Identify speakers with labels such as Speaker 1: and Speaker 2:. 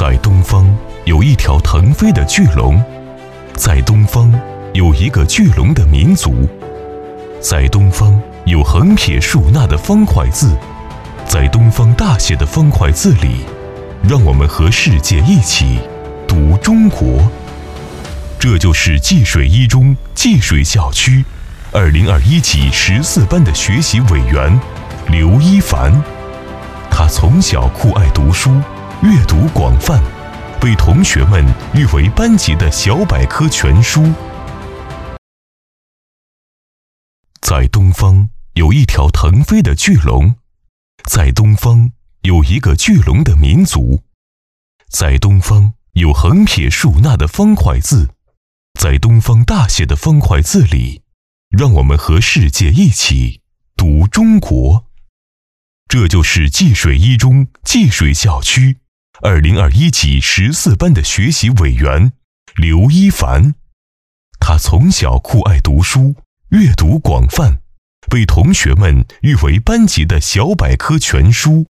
Speaker 1: 在东方有一条腾飞的巨龙，在东方有一个巨龙的民族，在东方有横撇竖捺的方块字，在东方大写的方块字里，让我们和世界一起读中国。这就是济水一中济水校区2021级14班的学习委员刘一凡。他从小酷爱读书，阅读广泛，被同学们誉为班级的小百科全书。在东方有一条腾飞的巨龙，在东方有一个巨龙的民族，在东方有横撇竖捺的方块字，在东方大写的方块字里，让我们和世界一起读中国。这就是济水一中济水校区2021级14班的学习委员刘一凡。他从小酷爱读书，阅读广泛，被同学们誉为班级的小百科全书。